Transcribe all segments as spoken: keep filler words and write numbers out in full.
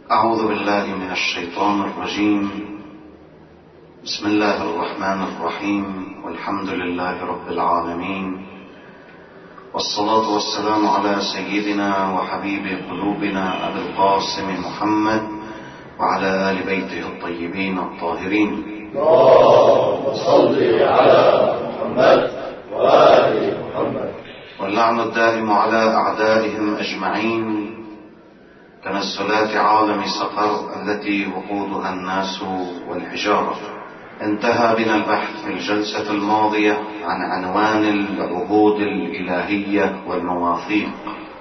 أعوذ بالله من الشيطان الرجيم. بسم الله الرحمن الرحيم، والحمد لله رب العالمين، والصلاة والسلام على سيدنا وحبيب قلوبنا أبي القاسم محمد وعلى آل بيته الطيبين الطاهرين. اللهم صل على محمد وآل محمد. واللعن الدائم على أعدائهم أجمعين، تنزلات عالم سقر التي وقودها الناس والحجارة. انتهى بنا البحث في الجلسة الماضية عن عنوان العهود الإلهية والمواثيق.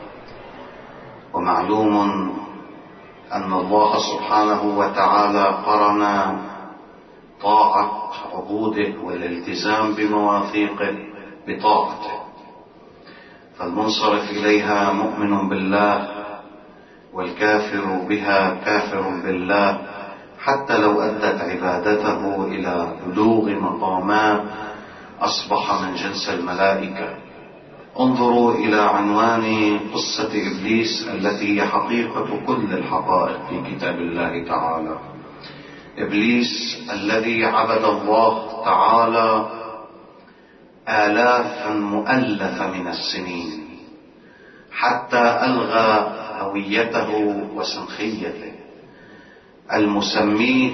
ومعلوم أن الله سبحانه وتعالى قرن طاعة عهوده والالتزام بمواثيقه بطاعته، فالمنصرف إليها مؤمن بالله، والكافر بها كافر بالله، حتى لو أدت عبادته إلى بلوغ مقامات أصبح من جنس الملائكة. انظروا إلى عنوان قصة إبليس التي هي حقيقة كل الحقائق في كتاب الله تعالى. إبليس الذي عبد الله تعالى آلاف مؤلفة من السنين حتى ألغى هويته وسنخيته، المسميه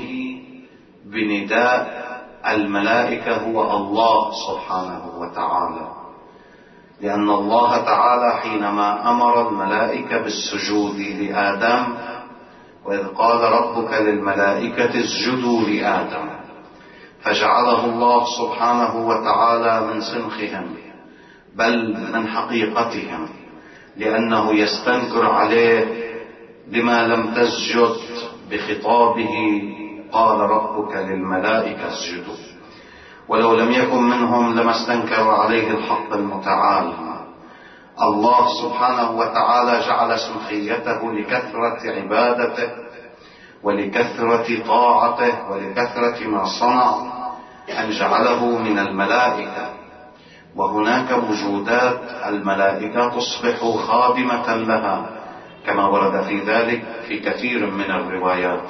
بنداء الملائكة هو الله سبحانه وتعالى، لأن الله تعالى حينما أمر الملائكة بالسجود لآدم، وإذ قال ربك للملائكة اسجدوا لآدم، فجعله الله سبحانه وتعالى من سنخهم بل من حقيقتهم، لأنه يستنكر عليه بما لم تسجد بخطابه قال ربك للملائكة اسجدوا. ولو لم يكن منهم لما استنكر عليه الحق المتعال. الله سبحانه وتعالى جعل سنخيته لكثرة عبادته ولكثرة طاعته ولكثرة ما صنع أن جعله من الملائكة، وهناك وجودات الملائكة تصبح خادمة لها كما ورد في ذلك في كثير من الروايات.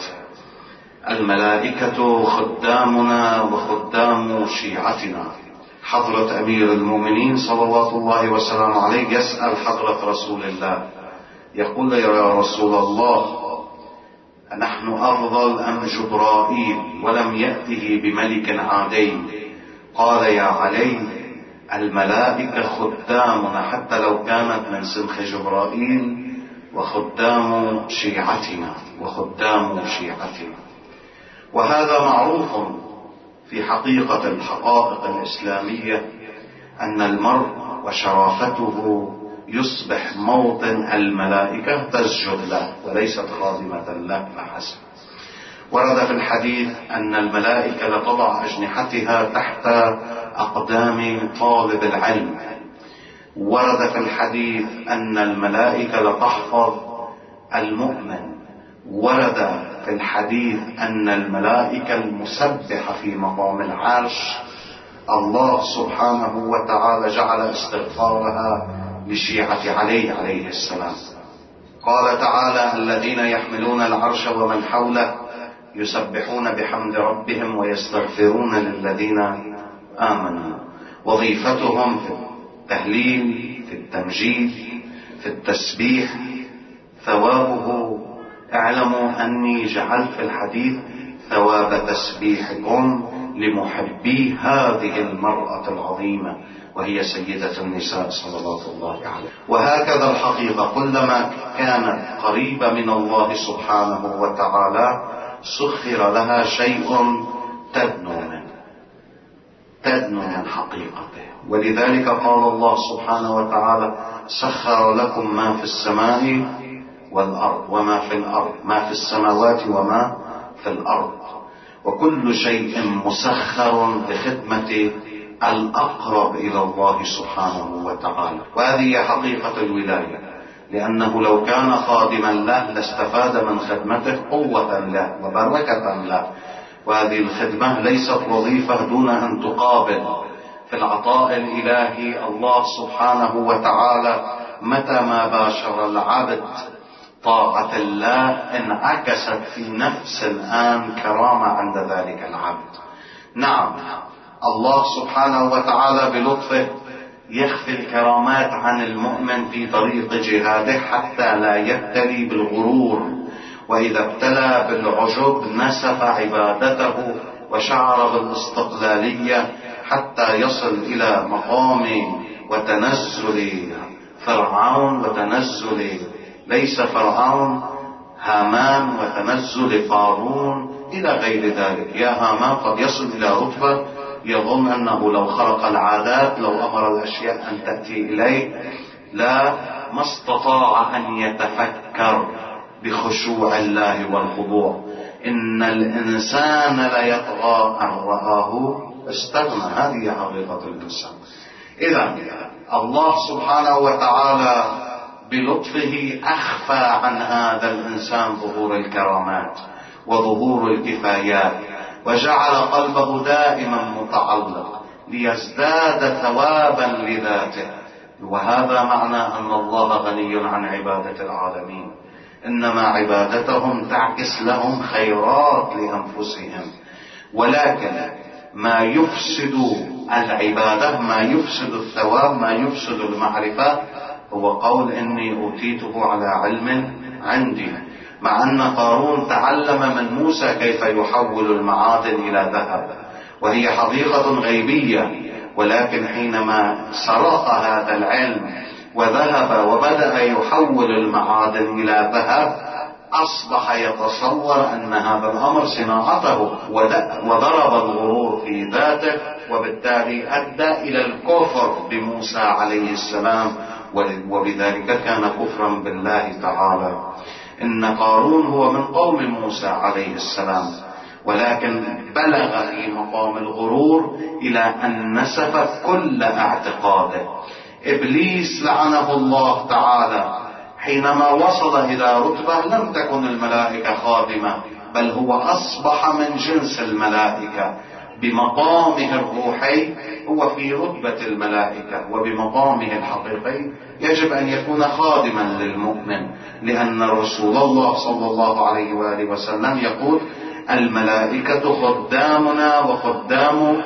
الملائكة خدامنا وخدام شيعتنا. حضرة أمير المؤمنين صلوات الله وسلامه عليه يسأل حضرة رسول الله، يقول يا رسول الله، نحن أفضل أم جبرائيل ولم يأته بملك عادي؟ قال يا علي، الملائكة خدامنا حتى لو كانت من سنخ جبرائيل، وخدام شيعتنا وخدام شيعتنا. وهذا معروف في حقيقة الحقائق الإسلامية، أن المرء وشرافته يصبح موطن الملائكة تسجد له وليست خادمة له فحسب. ورد في الحديث أن الملائكة لتضع أجنحتها تحت أقدام طالب العلم. ورد في الحديث أن الملائكة لتحفظ المؤمن. ورد في الحديث أن الملائكة المسبحة في مقام العرش الله سبحانه وتعالى جعل استغفارها لشيعة علي عليه السلام. قال تعالى: الذين يحملون العرش ومن حوله يسبحون بحمد ربهم ويستغفرون للذين آمنوا. وظيفتهم في التهليل، في التمجيد، في التسبيح، ثوابه اعلموا أني جعلت في الحديث ثواب تسبيحكم لمحبي هذه المرأة العظيمة وهي سيدة النساء صلوات الله عليها. وهكذا الحقيقة كلما كانت قريبة من الله سبحانه وتعالى سخر لها شيء تدنو منه تدنو من حقيقته. ولذلك قال الله سبحانه وتعالى: سخر لكم ما في السماء والأرض وما في الأرض، ما في السماوات وما في الأرض، وكل شيء مسخر لخدمة الأقرب إلى الله سبحانه وتعالى. وهذه حقيقة الولاية، لأنه لو كان خادما له لاستفاد من خدمته قوة له وبركة له. وهذه الخدمة ليست وظيفة دون أن تقابل في العطاء الإلهي. الله سبحانه وتعالى متى ما باشر العبد طاعة الله انعكست في نفس الآن كرامة عند ذلك العبد. نعم، الله سبحانه وتعالى بلطفه يخفي الكرامات عن المؤمن في طريق جهاده حتى لا يبتلي بالغرور، وإذا ابتلى بالعجب نسف عبادته وشعر بالاستقلالية حتى يصل إلى مقام وتنزل فرعون وتنزل ليس فرعون هامان وتنزل قارون إلى غير ذلك. يا هامان قد يصل إلى رتبة يظن أنه لو خرق العادات، لو أمر الأشياء أن تأتي إليه، لا ما استطاع أن يتفكر بخشوع الله والخضوع. إن الإنسان ليطغى أن رآه استغنى، هذه حقيقة الإنسان. إذا الله سبحانه وتعالى بلطفه أخفى عن هذا الإنسان ظهور الكرامات وظهور الكفايات، وجعل قلبه دائما متعلق ليزداد ثوابا لذاته. وهذا معنى أن الله غني عن عبادة العالمين، إنما عبادتهم تعكس لهم خيرات لأنفسهم. ولكن ما يفسد العبادة، ما يفسد الثواب، ما يفسد المعرفة، هو قول إني أوتيته على علم عندي. مع أن قارون تعلم من موسى كيف يحول المعادن إلى ذهب، وهي حقيقة غيبية، ولكن حينما سرق هذا العلم وذهب وبدأ يحول المعادن إلى ذهب أصبح يتصور أن هذا الأمر صناعته، وضرب الغرور في ذاته، وبالتالي أدى إلى الكفر بموسى عليه السلام، وبذلك كان كفرا بالله تعالى. إن قارون هو من قوم موسى عليه السلام، ولكن بلغ في مقام الغرور إلى أن نسف كل اعتقاده. إبليس لعنه الله تعالى حينما وصل إلى رتبة لم تكن الملائكة خادمة، بل هو أصبح من جنس الملائكة بمقامه الروحي، هو في رتبة الملائكة، وبمقامه الحقيقي يجب أن يكون خادما للمؤمن، لأن رسول الله صلى الله عليه وآله وسلم يقول الملائكة خدامنا وخدام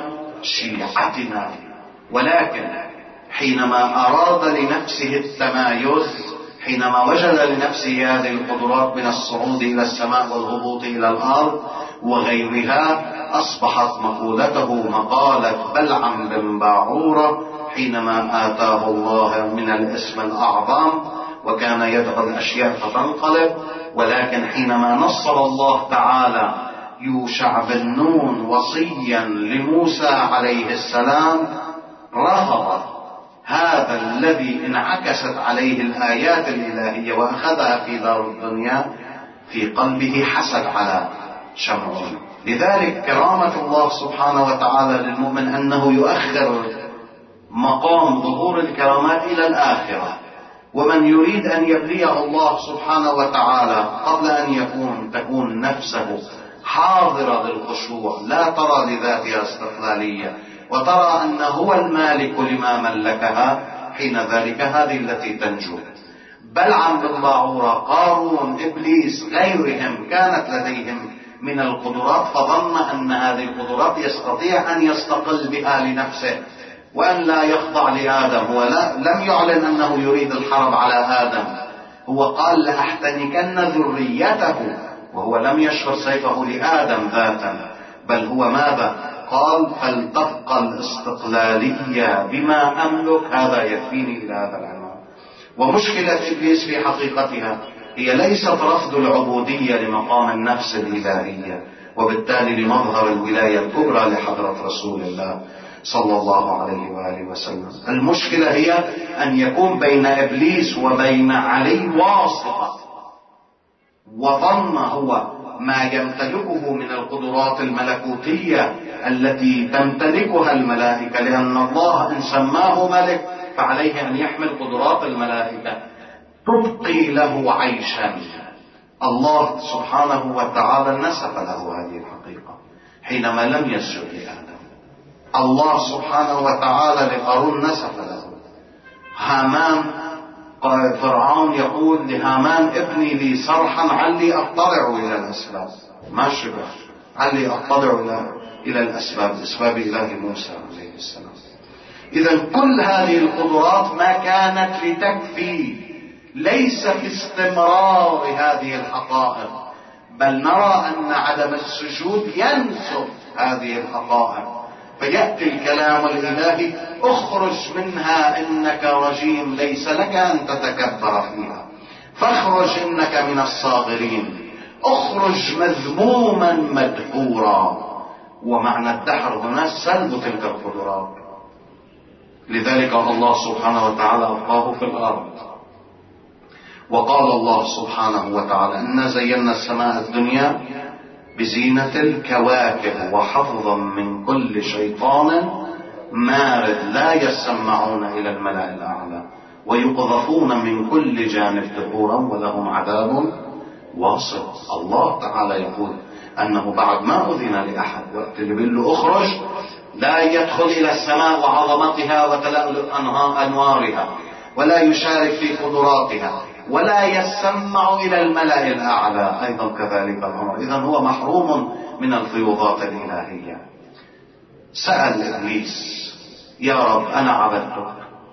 شيعتنا. ولكن حينما أراد لنفسه التمايز، حينما وجد لنفسه هذه القدرات من الصعود إلى السماء والهبوط إلى الأرض وغيرها، أصبحت مقولته مقالة بلعم بن باعورة حينما آتاه الله من الاسم الأعظم، وكان يدعو الأشياء فتنقلب. ولكن حينما نصر الله تعالى يوشع بن نون وصيا لموسى عليه السلام، رفض هذا الذي انعكست عليه الآيات الإلهية وأخذها في دار الدنيا، في قلبه حسد على شمعون. لذلك كرامة الله سبحانه وتعالى للمؤمن أنه يؤخر مقام ظهور الكرامات إلى الآخرة. ومن يريد أن يبليه الله سبحانه وتعالى قبل أن يكون تكون نفسه حاضرة بالخشوع، لا ترى لذاتها استقلالية، وترى أنه هو المالك لما ملكها، حين ذلك هذه التي تنجو. بلعم بن باعورة، قارون، إبليس، غيرهم كانت لديهم من القدرات، فظن أن هذه القدرات يستطيع أن يستقل بها لنفسه وأن لا يخضع لآدم. هو لم يعلن أنه يريد الحرب على آدم، هو قال لأحتنكن ذريته، وهو لم يشفر سيفه لآدم ذاتا، بل هو ماذا قال؟ فلتبقى الاستقلالية بما أملك، هذا يكفيني إلى هذا العنوان. ومشكلة إبليس في حقيقتها هي ليست رفض العبودية لمقام النفس الإلهية، وبالتالي لمظهر الولاية الكبرى لحضرة رسول الله صلى الله عليه وآله وسلم. المشكلة هي أن يكون بين إبليس وبين علي واسطة، وظن هو ما يمتلكه من القدرات الملكوتية التي تمتلكها الملائكة، لأن الله إن سماه ملك فعليه أن يحمل قدرات الملائكة تبقي له عيشا. الله سبحانه وتعالى نسب له هذه الحقيقة حينما لم يسجد لآدم. الله سبحانه وتعالى لقارون نسب له. هامان فرعون يقول لهامان ابني لي صرحا علي اطلع الى الاسباب، ما شبه علي اطلع الى الى الاسباب، اسباب اله موسى عليه السلام. اذا كل هذه القدرات ما كانت لتكفي، ليس في استمرار هذه الحقائق، بل نرى ان عدم السجود ينسف هذه الحقائق، فيأتي الكلام الإلهي اخرج منها إنك رجيم، ليس لك أن تتكبر فيها، فاخرج إنك من الصاغرين، اخرج مذموما مدحورا. ومعنى الدحر هنا سلب تلك القدرات، لذلك الله سبحانه وتعالى أبقاه في الأرض. وقال الله سبحانه وتعالى إنا زينا السماء الدنيا بزينة الكواكب وحفظا من كل شيطان مارد لا يسمعون إلى الملأ الأعلى ويقذفون من كل جانب دحورا ولهم عذاب واصب. الله تعالى يقول أنه بعد ما أذن لأحد وقت اللي بيقول له اخرج لا يدخل إلى السماء وعظمتها وتلألؤ أنوارها ولا يشارك في قدراتها ولا يسمع إلى الملأ الأعلى، أيضا كذلك الأمر. إذن هو محروم من الفيوضات الإلهية. سأل إبليس يا رب أنا عبدتك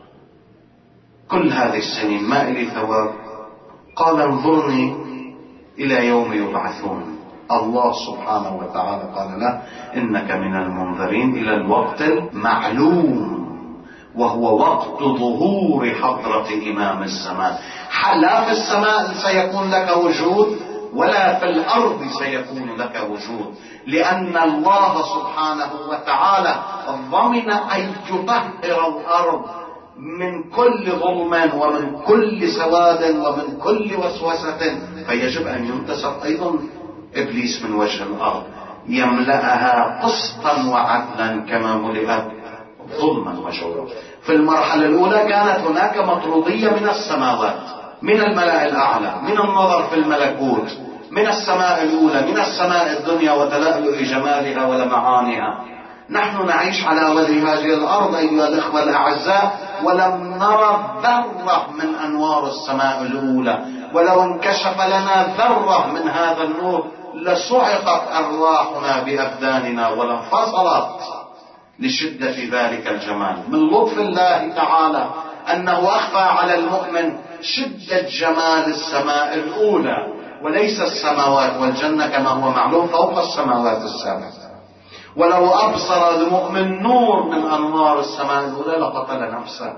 كل هذه السنين ما إلي ثواب؟ قال انظرني إلى يوم يبعثون. الله سبحانه وتعالى قال له إنك من المنذرين إلى الوقت المعلوم، وهو وقت ظهور حضرة إمام السماء. لا في السماء سيكون لك وجود ولا في الأرض سيكون لك وجود، لأن الله سبحانه وتعالى ضمن أن يطهر الأرض من كل ظلم ومن كل سواد ومن كل وسوسة، فيجب أن ينتسب أيضا إبليس من وجه الأرض يملأها قسطا وعدلا كما ملئت ظلما وجورا. في المرحلة الأولى كانت هناك مطرودية من السماوات، من الملأ الأعلى، من النظر في الملكوت، من السماء الأولى، من السماء الدنيا وتلألؤ جمالها ولمعانها. نحن نعيش على وجه هذه الأرض أيها الإخوة الأعزاء ولم نرى ذرة من أنوار السماء الأولى، ولو انكشف لنا ذرة من هذا النور لصعقت أرواحنا بأبداننا ولانفصلت لشدة ذلك الجمال. من لطف الله تعالى أنه أخفى على المؤمن شدة جمال السماء الأولى وليس السماوات، والجنة كما هو معلوم فوق السماوات السابعة. ولو أبصر المؤمن نور من أنوار السماء الأولى لقتل نفسه.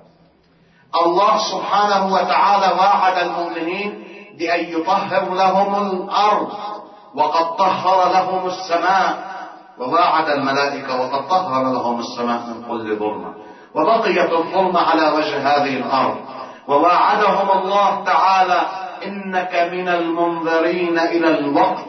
الله سبحانه وتعالى وعد المؤمنين بأن يطهر لهم الأرض وقد طهر لهم السماء، وواعد الملائكة وقد طهر لهم السماء من كل ظلمة، وبقيت الظلمة على وجه هذه الأرض. وواعدهم الله تعالى إنك من المنذرين إلى الوقت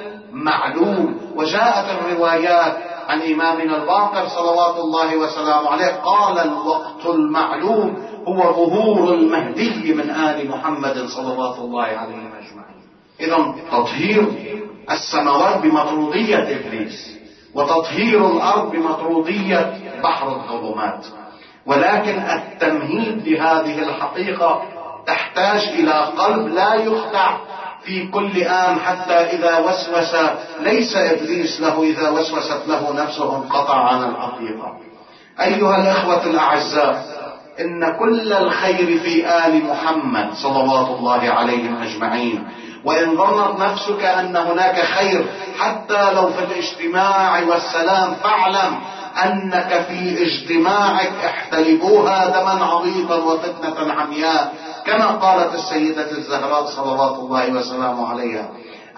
المعلوم. وجاءت الروايات عن إمامنا الباقر صلوات الله وسلامه عليه قال الوقت المعلوم هو ظهور المهدي من آل محمد صلوات الله عليه أجمعين. إذن تطهير السماوات بمطرودية إبليس، وتطهير الأرض بمطرودية بحر الظلمات، ولكن التمهيد بهذه الحقيقة تحتاج إلى قلب لا يخدع في كل آن، حتى إذا وسوس ليس إبليس له، إذا وسوست له نفسه انقطع عن الحقيقة. أيها الأخوة الأعزاء، إن كل الخير في آل محمد صلوات الله عليهم أجمعين، وإن ظنت نفسك أن هناك خير حتى لو في الاجتماع والسلام، فاعلم أنك في اجتماعك احتلبوها دما عظيما وفتنة عمياء، كما قالت السيدة الزهراء صلوات الله وسلامه عليها: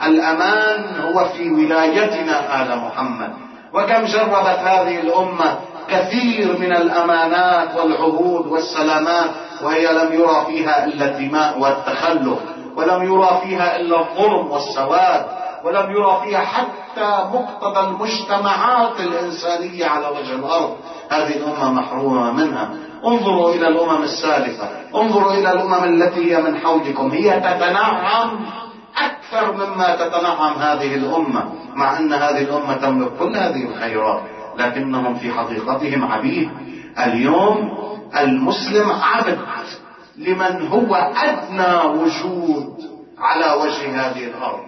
الأمان هو في ولايتنا آل محمد. وكم جربت هذه الأمة كثير من الأمانات والعهود والسلامات وهي لم يرى فيها إلا الدماء والتخلف، ولم يرى فيها إلا الظلم والسواد، ولم يرى فيها حتى مقتضى المجتمعات الإنسانية على وجه الأرض. هذه الأمة محرومة منها. انظروا إلى الأمم السالفة، انظروا إلى الأمم التي هي من حولكم، هي تتنعم أكثر مما تتنعم هذه الأمة، مع أن هذه الأمة تملك كل هذه الخيرات، لكنهم في حقيقتهم عبيد. اليوم المسلم عبد لمن هو أدنى وجود على وجه هذه الأرض،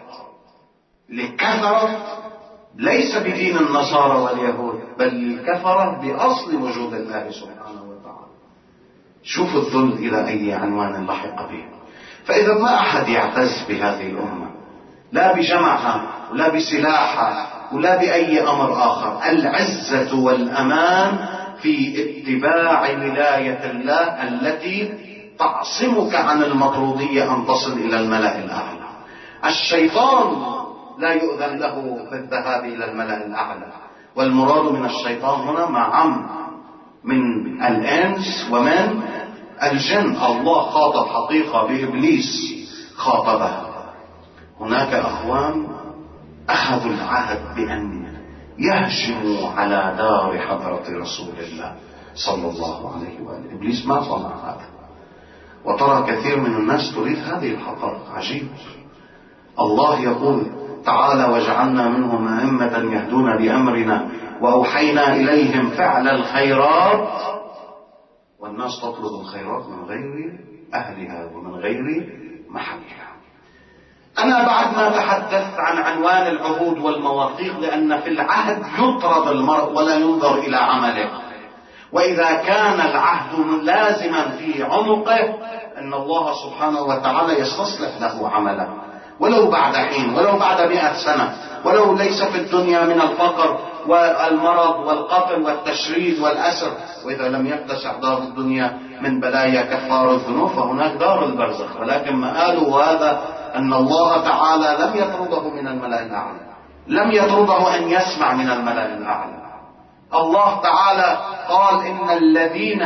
لكثرة ليس بدين النصارى واليهود، بل الكفرة بأصل وجود الله سبحانه وتعالى. شوفوا الذل إلى أي عنوان لحق به. فإذا ما أحد يعتز بهذه الأمة، لا بجمعها ولا بسلاحها ولا بأي أمر آخر. العزة والأمان في اتباع ولاية الله التي تعصمك عن المطرودية أن تصل إلى الملأ الأعلى. الشيطان لا يؤذن له بالذهاب إلى الملأ الأعلى، والمراد من الشيطان هنا معم من الإنس ومن الجن. الله خاطب حقيقة بإبليس خاطبها. هناك أخوان أخذوا العهد بأن يهجموا على دار حضرة رسول الله صلى الله عليه وآله. إبليس ما صنع هذا، وترى كثير من الناس تريد هذه الحقائق. عجيب. الله يقول تعالى: وجعلنا منهم أئمة يهدون بأمرنا وأوحينا إليهم فعل الخيرات. والناس تطلب الخيرات من غير أهلها ومن غير محلها. أنا بعد ما تحدثت عن عنوان العهود والمواثيق، لأن في العهد يطرد المرء ولا ينظر إلى عمله، وإذا كان العهد لازما في عنقه أن الله سبحانه وتعالى يستصلح له عمله، ولو بعد حين، ولو بعد مئة سنة، ولو ليس في الدنيا من الفقر والمرض والقتل والتشريد والأسر. وإذا لم يتسع دار الدنيا من بلايا كفار الذنوب فهناك دار البرزخ. ولكن مآله هذا أن الله تعالى لم يطرده من الملأ الأعلى، لم يطرده أن يسمع من الملأ الأعلى. الله تعالى قال: إن الذين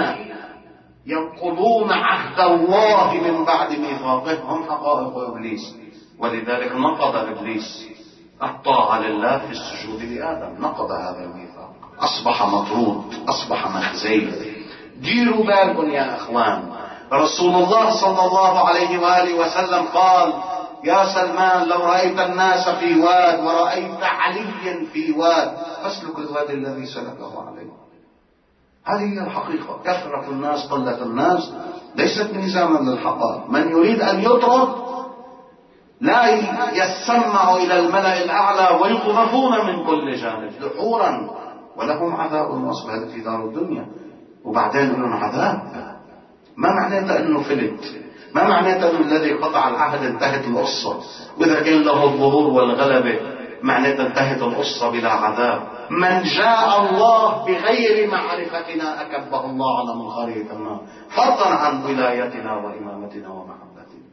ينقضون عهد الله من بعد ميثاقه هم حقائق إبليس. ولذلك نقض إبليس الطاعة لله في السجود لآدم، نقض هذا الميثاق، أصبح مطرود، أصبح مخزي. ديروا بالكم يا أخوان. رسول الله صلى الله عليه وآله وسلم قال: يا سلمان، لو رأيت الناس في واد ورأيت علي في واد فاسلك الواد الذي سلكه عليه. هذه هي الحقيقة. كثرة الناس قلة الناس ليست ميزانا للحقائق. من يريد أن يطرد لا يسمع إلى الملأ الأعلى ويقذفون من كل جانب دحورا ولهم عذاب واصب. هذا في دار الدنيا. وبعدين لهم عذاب. ما معناته أنه فلت؟ ما معناته أنه الذي قطع العهد انتهت القصة؟ وإذا كان له الظهور والغلبة معناته انتهت القصة بلا عذاب. من جاء الله بغير معرفتنا أكبه الله على منخرية النار، فضلا عن ولايتنا وإمامتنا ومحبتنا.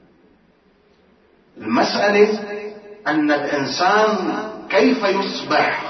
المسألة أن الإنسان كيف يصبح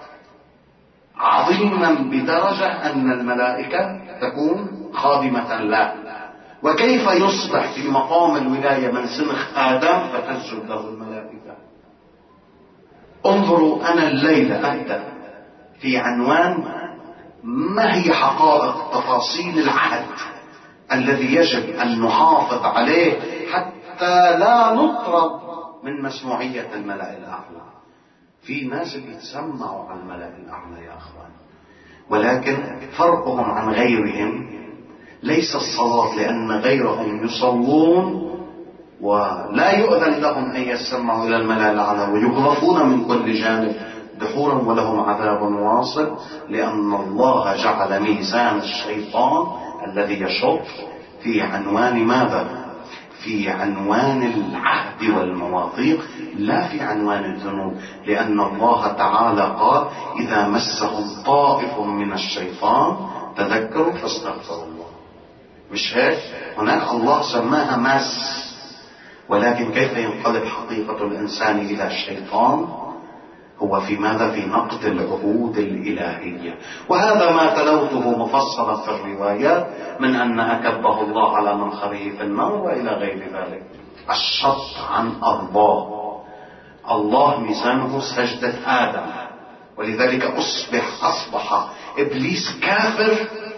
عظيما بدرجة أن الملائكة تكون خادمة له، وكيف يصبح في مقام الولاية من سنخ آدم فتسجد له الملائكة. انظروا، أنا الليلة أبدأ في عنوان ما هي حقائق تفاصيل العهد الذي يجب أن نحافظ عليه حتى لا نطرد من مسموعية الملأ الأعلى. في ناس بيتسمعوا على الملأ الأعلى يا أخوان، ولكن فرقهم عن غيرهم ليس الصلاة، لأن غيرهم يصلون ولا يؤذن لهم أن يسمعوا إلى الملأ الأعلى ويقذفون من كل جانب دحورا ولهم عذاب واصب، لأن الله جعل ميزان الشيطان الذي يشط في عنوان ماذا؟ في عنوان العهد والمواثيق، لا في عنوان الذنوب. لأن الله تعالى قال: إذا مسهم طائف من الشيطان تذكروا فاستغفروا الله. مش هيك؟ هناك الله سماها مس. ولكن كيف ينقلب حقيقة الإنسان إلى الشيطان؟ هو في ماذا؟ في نقد العهود الإلهية. وهذا ما تلوته مفصلا في الروايات من أن أكبه الله على منخره في النار وإلى غير ذلك. الشط عن أرضاه. الله ميزانه سجدة آدم، ولذلك أصبح أصبح إبليس كافر.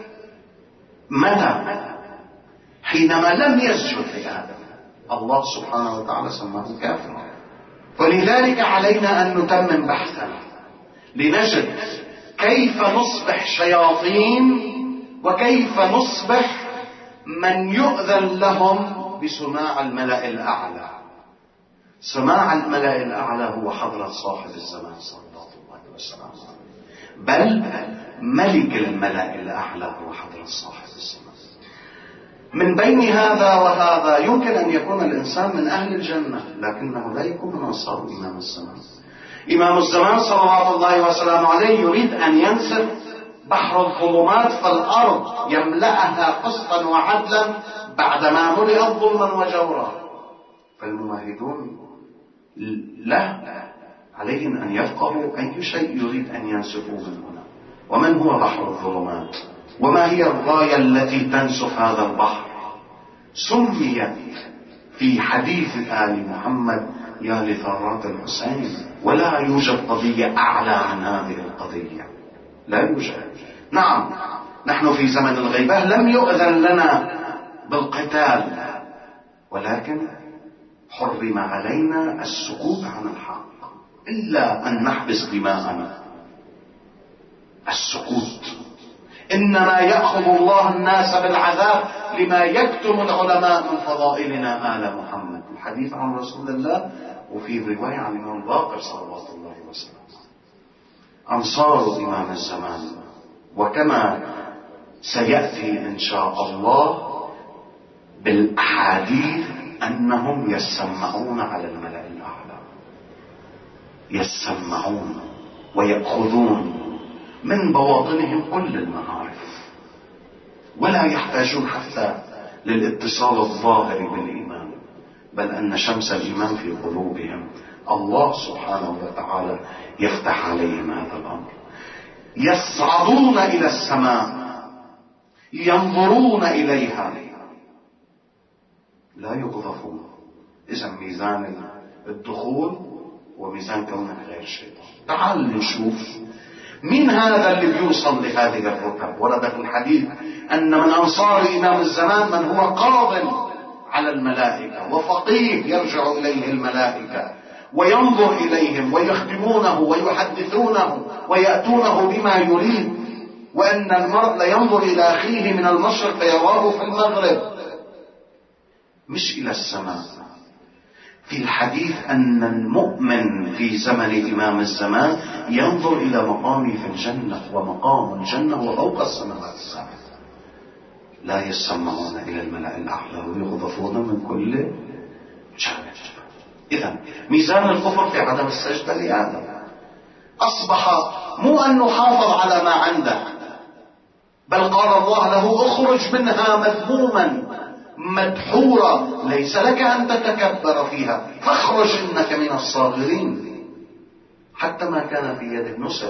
متى؟ حينما لم يسجد لآدم، الله سبحانه وتعالى سماه كافرا. ولذلك علينا أن نتمم بحثنا لنجد كيف نصبح شياطين وكيف نصبح من يؤذن لهم بسماع الملأ الأعلى. سماع الملأ الأعلى هو حضرة صاحب الزمان صلى الله عليه وسلم، بل ملك الملأ الأعلى هو حضرة صاحب الزمان. من بين هذا وهذا يمكن أن يكون الإنسان من أهل الجنة، لكنه لا يكون من أنصار إمام الزمان. إمام الزمان صلوات الله وسلامه عليه يريد أن ينسف بحر الظلمات في الأرض، يملأها قسطا وعدلا بعدما ملئت ظلما وجورا. فالممهدون له عليهم أن يفقهوا أي شيء يريد أن ينسفوه من هنا، ومن هو بحر الظلمات، وما هي الغاية التي تنسف هذا البحر. سمي في حديث آل محمد يا لثارات الحسين، ولا يوجد قضية أعلى عن هذه القضية، لا يوجد. نعم نحن في زمن الغيبة لم يؤذن لنا بالقتال، ولكن حرم علينا السكوت عن الحق إلا أن نحبس دماءنا. السكوت إنما يأخذ الله الناس بالعذاب لما يكتم العلماء من فضائلنا آل محمد. الحديث عن رسول الله وفي رواية عن الإمام الباقر صلوات الله وسلم. أنصار إمام الزمان، وكما سيأتي إن شاء الله بالأحاديث أنهم يسمعون على الملأ الأعلى، يسمعون ويأخذون من بواطنهم كل المعارف، ولا يحتاجون حتى للاتصال الظاهر بالإيمان، بل أن شمس الإيمان في قلوبهم. الله سبحانه وتعالى يفتح عليهم هذا الأمر. يصعدون إلى السماء ينظرون إليها لا يقذفون. إذا ميزان الدخول وميزان كونك غير شيطان. تعال نشوف مين هذا اللي بيوصل لهذه الرتب. ورد في الحديث أن من أنصار إمام الزمان من هو قاض على الملائكة وفقيه يرجع إليه الملائكة وينظر إليهم ويخدمونه ويحدثونه ويأتونه بما يريد، وأن المرء لينظر إلى أخيه من المشرق فيراه في المغرب، مش إلى السماء. في الحديث أن المؤمن في زمن إمام الزمان ينظر إلى مقامه في الجنة، ومقام الجنة هو فوق السماوات السبع. لا يسمعون إلى الملأ الأعلى ويغضفون من كل جانب. إذا ميزان الكفر في عدم السجدة لآدم. أصبح مو أن نحافظ على ما عنده، بل قال الله له اخرج منها مذموما مدحورا، ليس لك أن تتكبر فيها فاخرج إنك من الصاغرين. حتى ما كان في يده نصف.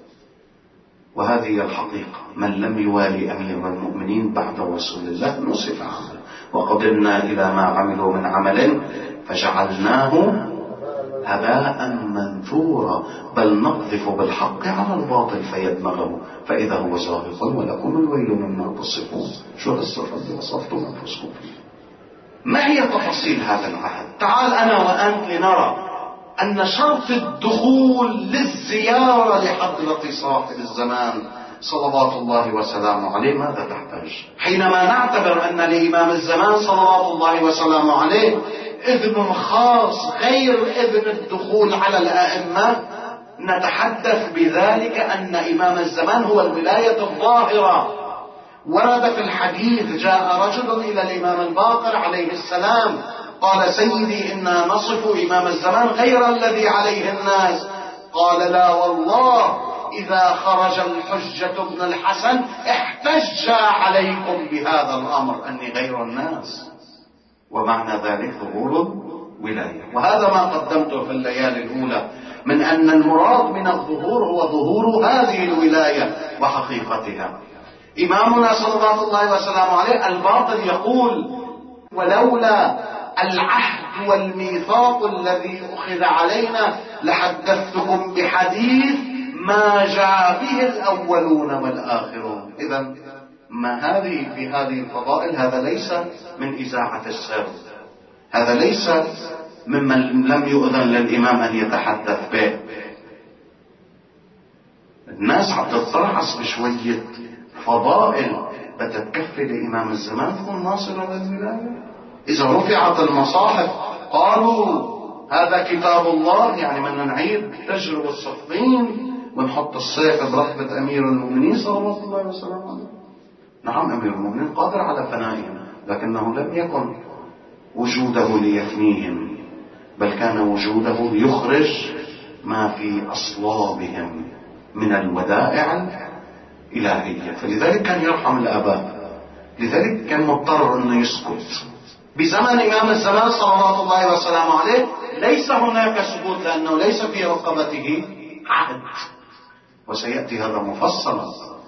وهذه الحقيقة، من لم يوالي أمير المؤمنين بعد رسول الله نصف عمله. وقدمنا إلى ما عملوا من عمل فجعلناه هباء منثورا، بل نقذف بالحق على الباطل فيدمغه فإذا هو زاهق ولكم الويل مما تصفون. شو الصفة اللي وصفتم أنفسكم فيه؟ ما هي تفاصيل هذا العهد؟ تعال أنا وأنت لنرى أن شرط الدخول للزيارة لحضرة صاحب الزمان صلوات الله وسلامه عليه ماذا تحتاج؟ حينما نعتبر أن لإمام الزمان صلوات الله وسلامه عليه إذن خاص غير إذن الدخول على الأئمة، نتحدث بذلك أن إمام الزمان هو الولاية الظاهرة. ورد في الحديث جاء رجل إلى الإمام الباقر عليه السلام قال سيدي إنا نصف إمام الزمان غير الذي عليه الناس. قال لا والله إذا خرج الحجة ابن الحسن احتج عليكم بهذا الأمر أني غير الناس. ومعنى ذلك ظهور ولاية. وهذا ما قدمته في الليالي الأولى من أن المراد من الظهور هو ظهور هذه الولاية وحقيقتها. إمامنا صلى الله عليه وسلم عليه الباطل يقول ولولا العهد والميثاق الذي أخذ علينا لحدثتكم بحديث ما جاء به الأولون والآخرون. إذا ما هذه في هذه الفضائل هذا ليس من إذاعة السر، هذا ليس ممن لم يؤذن للإمام أن يتحدث به. الناس عم تترعص بشوية فضائل بدها تكفي لإمام الزمان تكون ناصرة للولاية. إذا رفعت المصاحف قالوا هذا كتاب الله، يعني بدنا نعيد تجربة الصفين ونحط السيف برقبة أمير المؤمنين صلوات الله وسلامه عليه. نعم أمير المؤمنين قادر على فنائهم، لكنه لم يكن وجوده ليفنيهم، بل كان وجوده ليخرج ما في أصلابهم من الودائع الإلهية. فلذلك كان يرحم الآباء، لذلك كان مضطر أنه يسكت. بزمن إمام الزمان صلوات الله وسلامه عليه ليس هناك سكوت، لأنه ليس في رقبته عهد، وسيأتي هذا مفصلا،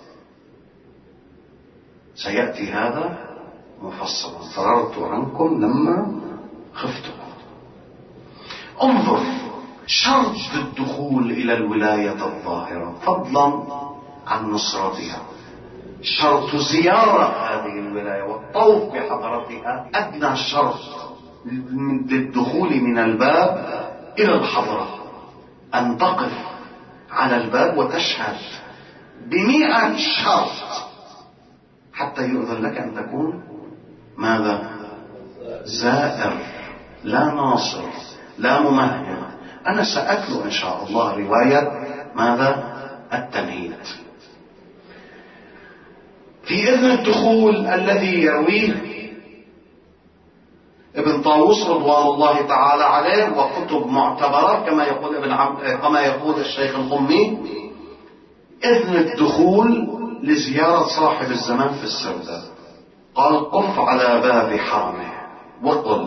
سيأتي هذا مفصلا. فررت عنكم لما خفتكم. انظر شرط الدخول إلى الولاية الظاهرة فضلا عن نصرتها، شرط زيارة هذه الولاية والطوف بحضرتها أدنى شرط للدخول من الباب إلى الحضرة، أن تقف على الباب وتشهد بمئة شرط حتى يؤذن لك أن تكون ماذا؟ زائر، لا ناصر، لا ممهد. أنا سأتلو إن شاء الله رواية ماذا؟ التمهيد. في إذن الدخول الذي يرويه ابن طاووس رضوان الله تعالى عليه وكتب معتبرة كما يقول ابن عم... كما يقول الشيخ القمي، إذن الدخول لزيارة صاحب الزمان في السوداء. قال قف على باب حرمه وقل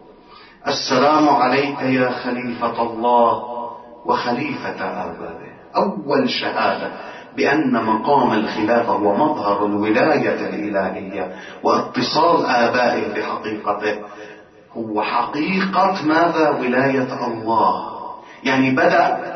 السلام عليك يا خليفة الله وخليفة آبائه. أول شهادة بأن مقام الخلافة هو مظهر الولاية الإلهية واتصال آبائه بحقيقته، هو حقيقة ماذا؟ ولاية الله. يعني بدأ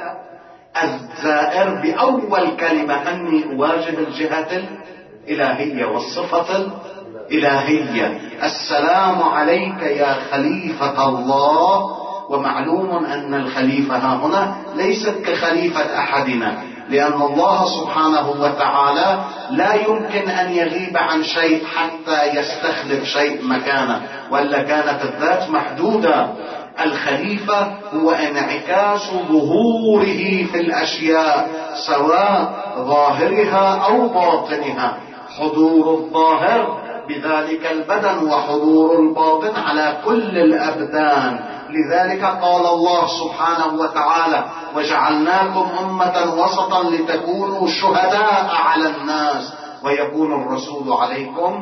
الزائر بأول كلمة أني أواجه الجهة الإلهية والصفة الإلهية. السلام عليك يا خليفة الله. ومعلوم أن الخليفة هنا ليست كخليفة أحدنا، لأن الله سبحانه وتعالى لا يمكن أن يغيب عن شيء حتى يستخلف شيء مكانه، وإلا كانت الذات محدودة. الخليفة هو انعكاس ظهوره في الأشياء سواء ظاهرها أو باطنها، حضور الظاهر بذلك البدن وحضور الباطن على كل الأبدان. لذلك قال الله سبحانه وتعالى وجعلناكم أمة وسطا لتكونوا شهداء على الناس ويكون الرسول عليكم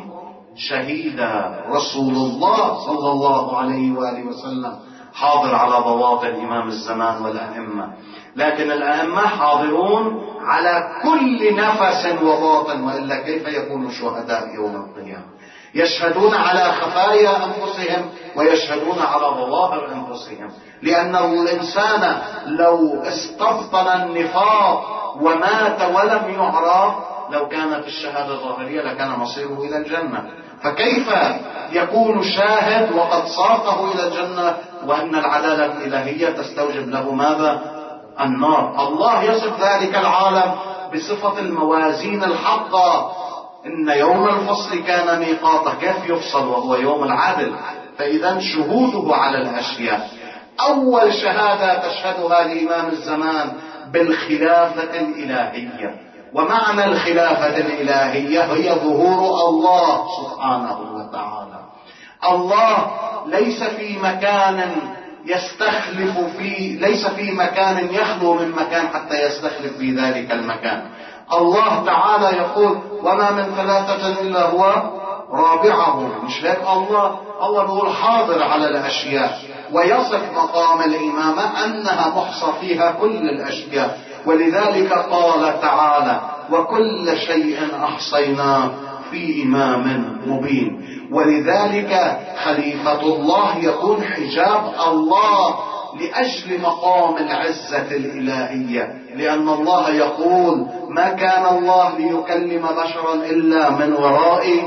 شهيدا. رسول الله صلى الله عليه وآله وسلم حاضر على بواطن إمام الزمان والأئمة، لكن الأئمة حاضرون على كل نفس وباطن، وإلا كيف يكونوا شهداء يوم القيامة؟ يشهدون على خفايا أنفسهم ويشهدون على ظواهر أنفسهم، لأن الإنسان لو استبطن النفاق ومات ولم يعرف، لو كانت الشهادة ظاهرية لكان مصيره إلى الجنة. فكيف يكون شاهد وقد ساقه إلى الجنة وأن العدالة الإلهية تستوجب له ماذا؟ النار. الله يصف ذلك العالم بصفة الموازين الحقة. إن يوم الفصل كان ميقاته، كيف يفصل وهو يوم العدل؟ فإذا شهوده على الأشياء. أول شهادة تشهدها لإمام الزمان بالخلافة الإلهية. ومعنى الخلافة الإلهية هي ظهور الله سبحانه وتعالى. الله ليس في مكان يستخلف فيه، ليس في مكان يخلو من مكان حتى يستخلف في ذلك المكان. الله تعالى يقول وما من ثلاثة إلا هو رابعهم. مش هيك الله الله بيقول حاضر على الأشياء، ويصف مقام الإمامة أنها محصى فيها كل الأشياء. ولذلك قال تعالى وكل شيء أحصيناه في إمام مبين. ولذلك خليفة الله يكون حجاب الله لأجل مقام العزة الإلهية، لأن الله يقول ما كان الله ليكلم بشرا إلا من وراء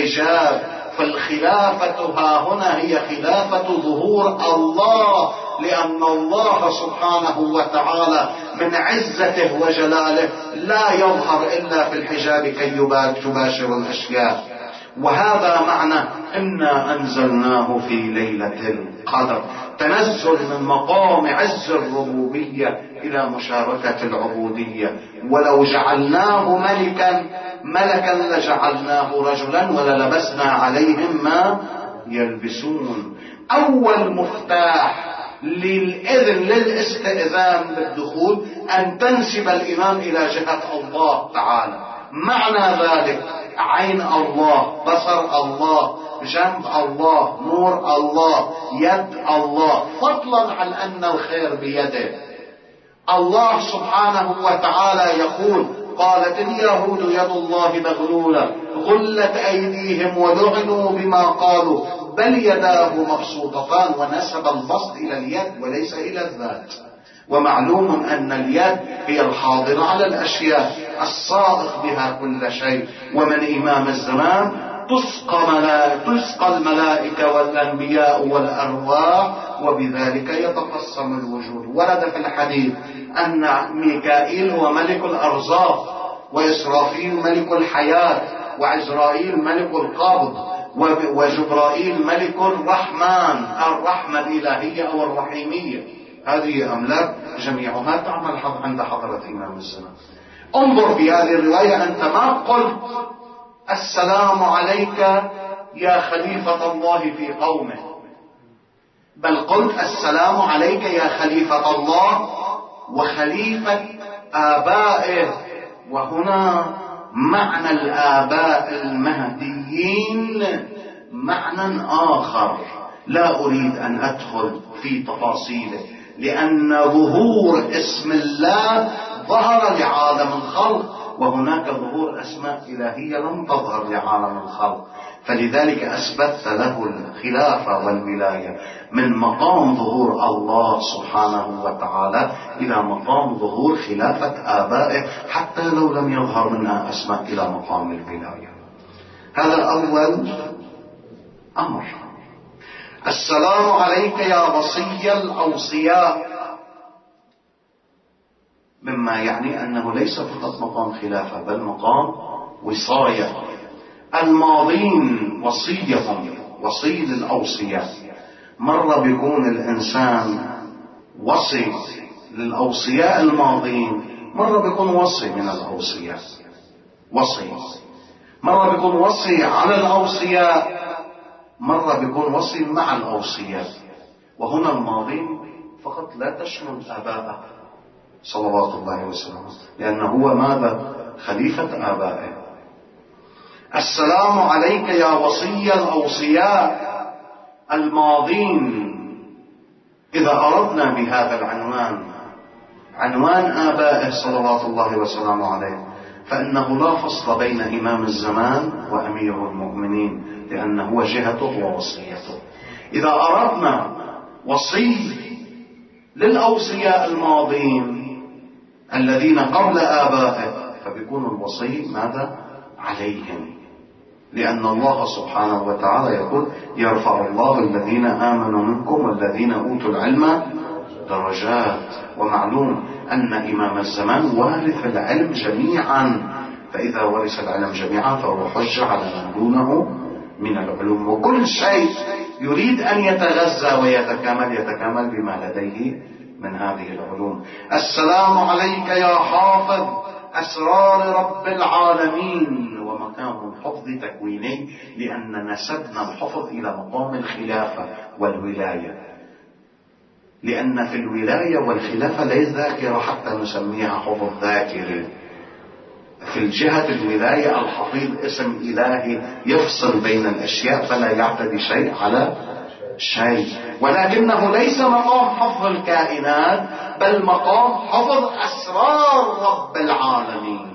حجاب. فالخلافة ها هنا هي خلافة ظهور الله، لأن الله سبحانه وتعالى من عزته وجلاله لا يظهر إلا في الحجاب كي تباشر الأشياء. وهذا معنى إنا أنزلناه في ليلة القدر، تنزل من مقام عز الربوبية إلى مشاركة العبودية. ولو جعلناه ملكا ملكا لجعلناه رجلا وللبسنا عليهم ما يلبسون. أول مفتاح للإذن للاستئذان بالدخول أن تنسب الإمام إلى جهة الله تعالى. معنى ذلك عين الله، بصر الله، جنب الله، نور الله، يد الله، فضلا عن أن الخير بيده. الله سبحانه وتعالى يقول: قالت اليهود يد الله مغلولة غلت أيديهم ولعنوا بما قالوا بل يداه مبسوطتان، ونسب البسط إلى اليد وليس إلى الذات. ومعلوم أن اليد هي الحاضرة على الأشياء الصادق بها كل شيء. ومن إمام الزمان تسقى, ملا... تسقى الملائكة والأنبياء والأرواح وبذلك يتقسم الوجود. ورد في الحديث أن ميكائيل هو ملك الأرزاق، وإسرافيل ملك الحياة، وعزرائيل ملك القبض، وجبرائيل ملك الرحمن، الرحمة الإلهية أو الرحيمية. هذه أملاك جميعها تعمل عند حضرة إمام الزمان. انظر في هذه الرواية، أنت ما قلت السلام عليك يا خليفة الله في قومه، بل قلت السلام عليك يا خليفة الله وخليفة آبائه. وهنا معنى الآباء المهديين معنى آخر لا أريد أن أدخل في تفاصيله، لأن ظهور اسم الله ظهر لعالم الخلق، وهناك ظهور أسماء إلهية لم تظهر لعالم الخلق. فلذلك أثبت له الخلافة والولاية من مقام ظهور الله سبحانه وتعالى إلى مقام ظهور خلافة آبائه، حتى لو لم يظهر منها أسماء إلى مقام الولاية. هذا أول أمر. السلام عليك يا وصي الأوصياء، مما يعني أنه ليس فقط مقام خلافة بل مقام وصاية. الماضين وصيهم، وصي للأوصياء. مرة بيكون الإنسان وصي للأوصياء الماضين، مرة بيكون وصي من الأوصياء، وصي. مرة بيكون وصي على الأوصياء، مرة بيكون وصي مع الأوصياء. وهنا الماضين فقط لا تشمل آباءه صلوات الله وسلامه، لأنه هو ماذا؟ خليفة آبائه. السلام عليك يا وصي الأوصياء الماضين. إذا أردنا بهذا العنوان عنوان آبائه صلوات الله وسلامه عليه، فإنه لا فصل بين إمام الزمان وأمير المؤمنين، لأنه هو جهته ووصيته. إذا أردنا وصي للأوصياء الماضين الذين قبل آبائه، فبيكون الوصي ماذا؟ عليهم، لأن الله سبحانه وتعالى يقول: يرفع الله الذين آمنوا منكم والذين أوتوا العلم درجات. ومعلوم أن إمام الزمان وارث العلم جميعا، فإذا ورث العلم جميعا فهو حجة على من دونه من العلوم. وكل شيء يريد أن يتغذى ويتكامل يتكامل بما لديه من هذه العلوم. السلام عليك يا حافظ أسرار رب العالمين. ومقام حفظ تكويني، لأن نسبنا الحفظ إلى مقام الخلافة والولاية، لأن في الولاية والخلافة ليس ذاكرة حتى نسميها حفظ ذاكري. في الجهة الولاية الحفيظ اسم إلهي يفصل بين الأشياء فلا يعتدي شيء على شيء، ولكنه ليس مقام حفظ الكائنات بل مقام حفظ أسرار رب العالمين.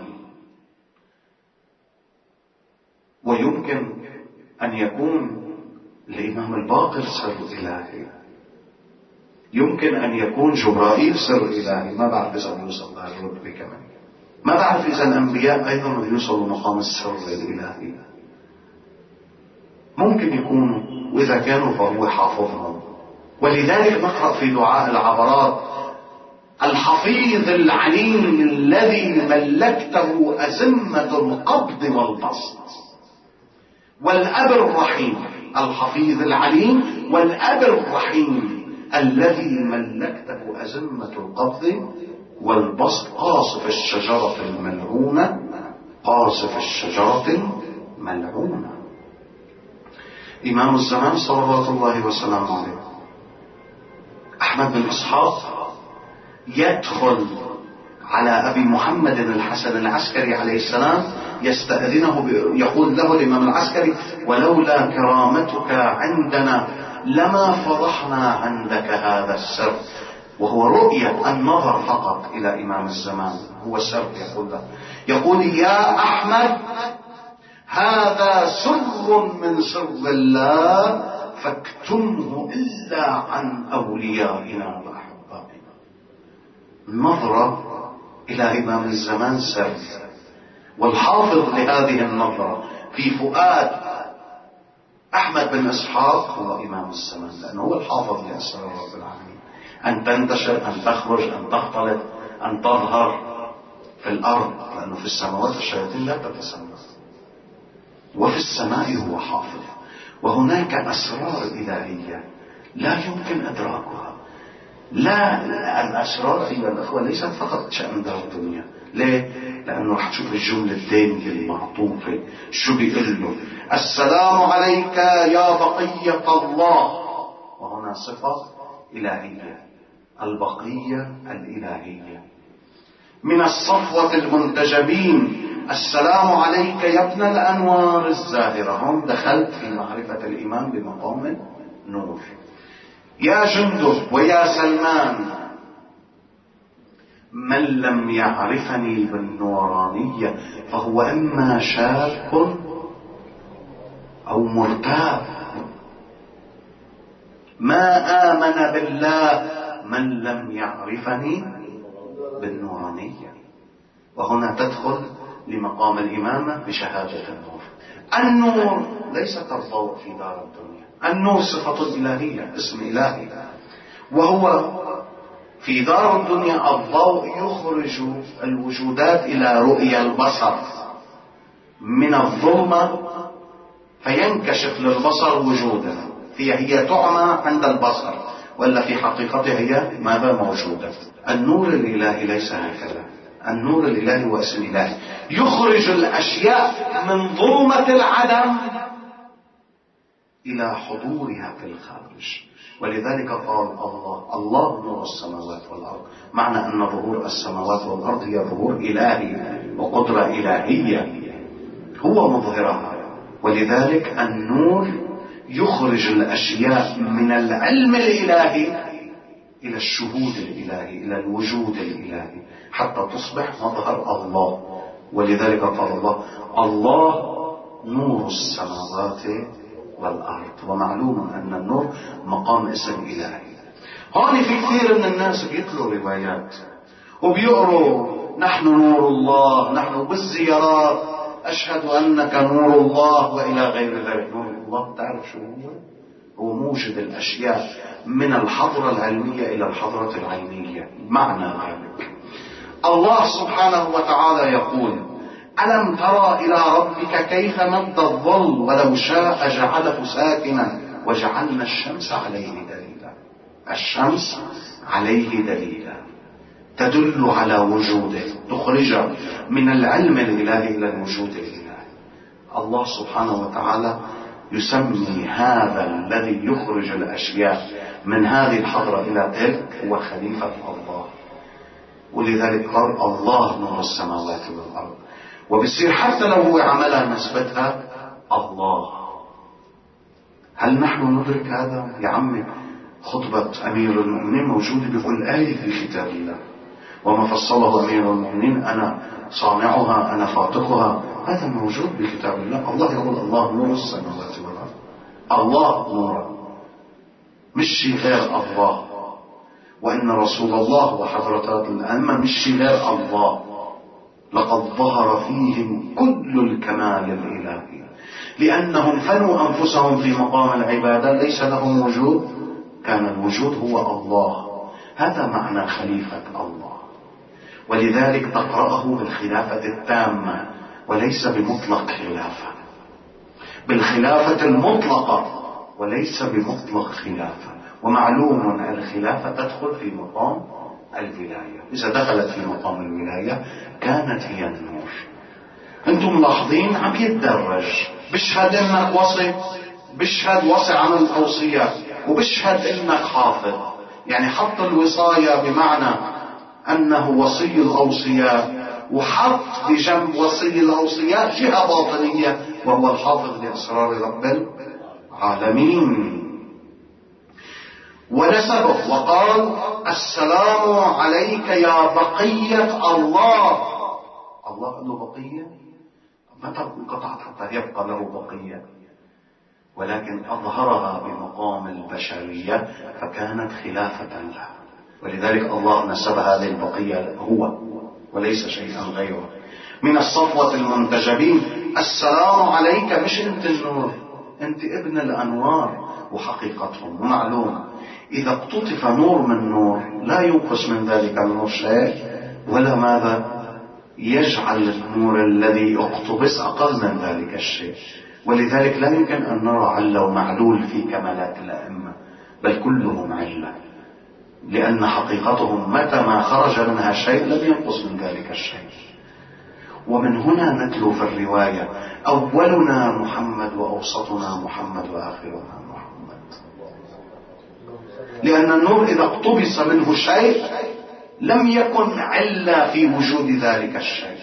ويمكن أن يكون الإمام الباقر سر إلهي، يمكن أن يكون جبرائيل سر إلهي، ما بعرف إذا يوصل لها الرتبة كمان، ما بعرف إذا الأنبياء أيضا يوصلوا مقام السر الإلهي. ممكن يكونوا، وإذا كانوا فهو حافظهم ولذلك نقرأ في دعاء العبرات: الحفيظ العليم الذي ملكته أزمة القبض والبسط، والأب الرحيم. الحفيظ العليم والأب الرحيم الذي ملكته أزمة القبض والبسط، قاصف الشجرة الملعونة، قاصف الشجرة الملعونة. إمام الزمان صلوات الله وسلامه عليه أحمد بن إسحاق يدخل على أبي محمد الحسن العسكري عليه السلام يستأذنه، يقول له الإمام العسكري: ولولا كرامتك عندنا لما فضحنا عندك هذا السر. وهو رؤية النظر فقط إلى إمام الزمان هو سر. يقول له، يقول: يا أحمد، هذا سر من سر الله فاكتمه إلا عن أوليائنا وأحبابنا. النظرة إلى إمام الزمان سر، والحافظ لهذه النظرة في فؤاد أحمد بن إسحاق هو إمام الزمان، لأنه هو الحافظ لأسرار رب العالمين، أن تنتشر، أن تخرج، أن تختلط، أن تظهر في الأرض، لأنه في السماوات الشياطين لا تتسمى، وفي السماء هو حافظ. وهناك أسرار إلهية لا يمكن إدراكها. لا، الأسرار أيها الأخوة ليست فقط شأن دار الدنيا. ليه؟ لأنه رح تشوف الجملة الثانية المعطوفة شو بيقول له: السلام عليك يا بقية الله. وهنا صفة إلهية، البقية الإلهية من الصفوة المنتجبين. السلام عليك يا ابن الأنوار الزاهرة. هم دخلت في معرفة الإيمان بمقام نور. يا جندب ويا سلمان، من لم يعرفني بالنورانية فهو إما شاك أو مرتاب. ما آمن بالله من لم يعرفني بالنورانية. وهنا تدخل لمقام الإمامة بشهادة النور. النور ليس كالضوء في دار الدنيا. النور صفة إلهية، اسم إلهي، وهو في دار الدنيا الضوء يخرج الوجودات إلى رؤية البصر من الظلمة، فينكشف للبصر وجودا. هي هي تعمى عند البصر، ولا في حقيقتها هي ماذا موجودة. النور الإلهي ليس هكذا. النور الإلهي هو اسم إلهي يخرج الأشياء من ظلمة العدم إلى حضورها في الخارج. ولذلك قال الله: الله نور السماوات والأرض. معنى أن ظهور السماوات والأرض هي ظهور إلهي وقدرة إلهية هو مظهرها. ولذلك النور يخرج الأشياء من العلم الإلهي إلى الشهود الإلهي، إلى الوجود الإلهي، حتى تصبح مظهر الله. ولذلك قال الله: الله نور السماوات والأرض. ومعلوم أن النور مقام اسم إلهي. هون في كثير من الناس بيتلوا روايات وبيقروا: نحن نور الله، نحن بالزيارات أشهد أنك نور الله، وإلى غير ذلك. نور الله تعرف شو هو؟ هو موجد الأشياء من الحضرة العلمية إلى الحضرة العينية. معنى ذلك الله سبحانه وتعالى يقول: ألم ترى إلى ربك كيف مد الظل ولو شاء جعله ساكنا وجعلنا الشمس عليه دليلا. الشمس عليه دليلا تدل على وجوده، تخرجه من العلم الإلهي إلى الوجود الإلهي. الله سبحانه وتعالى يسمي هذا الذي يخرج الأشياء من هذه الحضرة إلى تلك هو خليفة الله. ولذلك قال: الله نور السماوات والأرض. وبصير حتى لو هو عملها نسبتها الله. هل نحن ندرك هذا؟ يا عمي، خطبة أمير المؤمنين موجودة بكل آية في كتاب الله، وما فصله أمير المؤمنين أنا صانعها أنا فاطقها، هذا موجود بكتاب الله. الله يقول: الله نور السماوات والأرض. الله نور، مش شيء غير الله. وإن رسول الله وحضرات الأئمة مش شيء غير الله. لقد ظهر فيهم كل الكمال الإلهي، لأنهم فنوا أنفسهم في مقام العبادة، ليس لهم وجود كان الوجود هو الله. هذا معنى خليفة الله، ولذلك تقرأه بالخلافة التامة وليس بمطلق خلافة، بالخلافة المطلقة وليس بمطلق خلافة. ومعلوم أن الخلافة تدخل في مقام الولاية، إذا دخلت في مقام الولاية كانت هي النور. أنتم ملاحظين عم يتدرج، بشهد إنك وصي، بشهد وصي عن الأوصياء، وبشهد إنك حافظ. يعني حط الوصاية بمعنى أنه وصي الأوصياء، وحط بجنب وصي الأوصياء جهة باطنية وهو الحافظ لأسرار رب العالمين. ونسبه وقال السلام عليك يا بقية الله. الله له بقية؟ متى انقطعت حتى يبقى له بقية؟ ولكن أظهرها بمقام البشرية فكانت خلافة له، ولذلك الله نسب هذه البقية هو وليس شيئا غيره. من الصفوة المنتجبين السلام عليك، مش انت النور، انت ابن الأنوار وحقيقتهم. ومعلوم إذا اقتطف نور من نور لا ينقص من ذلك النور شيء، ولا ماذا يجعل النور الذي اقتبس أقل من ذلك الشيء. ولذلك لا يمكن أن نرى علة ومعلول في كمالات الأئمة، بل كلهم علة، لأن حقيقتهم متى ما خرج منها شيء لم ينقص من ذلك الشيء. ومن هنا نتلو في الرواية أولنا محمد وأوسطنا محمد وآخرنا محمد، لأن النور إذا اقتبس منه شيء لم يكن علة في وجود ذلك الشيء،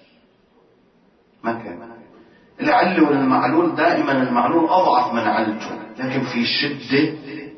ما كان. العل والمعلول دائما المعلول أضعف من علته، لكن في شدة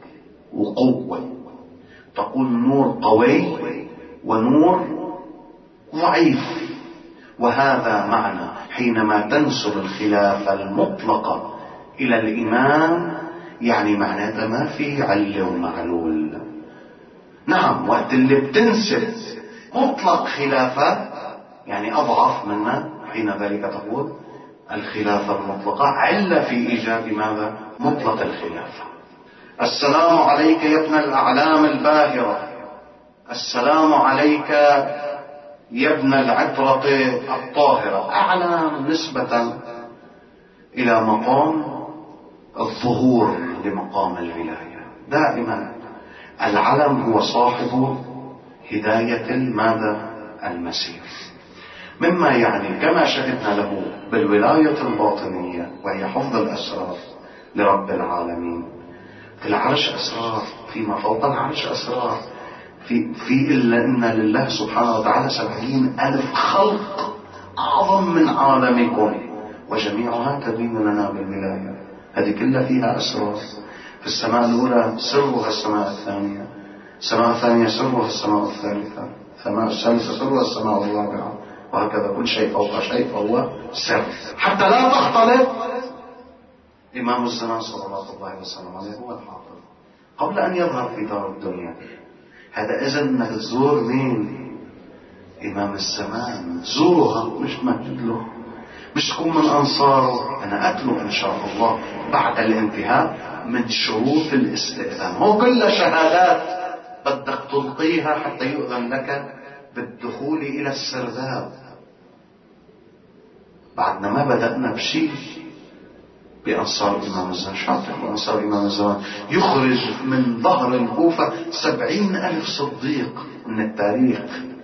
وقوة. تقول نور قوي ونور ضعيف، وهذا معنى حينما تنسب الخلافة المطلقة إلى الإمام، يعني معناتها ما في عل ومعلول. نعم، وقت اللي بتنسب مطلق خلافة يعني أضعف منها، حين ذلك تقول الخلافة المطلقة علة في إيجاب ماذا؟ مطلق الخلافة. السلام عليك يا ابن الأعلام الباهرة، السلام عليك يا ابن العترة الطاهرة. أعلام نسبة إلى مقام الظهور لمقام الولاية. دائما العلم هو صاحب هداية الماذا؟ المسير، مما يعني كما شهدنا له بالولاية الباطنية وهي حفظ الأسرار لرب العالمين. في العرش أسرار، فيما فوق العرش أسرار، في, في إلا إن لله سبحانه وتعالى سبعين ألف خلق أعظم من عالمكم وجميعها تبين لنا بالولاية. هذه كلها فيها أسرار. في السماء الأولى سرها السماء الثانية، السماء الثانية سرها السماء الثالثة، السماء الثالثة سرها السماء الرابعة، وهكذا كل شيء فوق شيء فهو سر، حتى لا تختلط. إمام الزمان صلى الله عليه وسلم عليه هو الحافظ قبل أن يظهر في دار الدنيا. هذا إذن أنك تزور مين؟ إمام الزمان، زورها مش تمهد له، مش تكون من أنصاره. أنا أتلو إن شاء الله بعد الانتهاء من شروط الاستئذان. هو كل شهادات بدك تلقيها حتى يؤذن لك بالدخول إلى السرداب. بعدنا ما بدأنا بشيء بأنصار إمام الزمان. شاطر بأنصار إمام الزمان يخرج من ظهر الكوفة سبعين ألف صديق من التاريخ.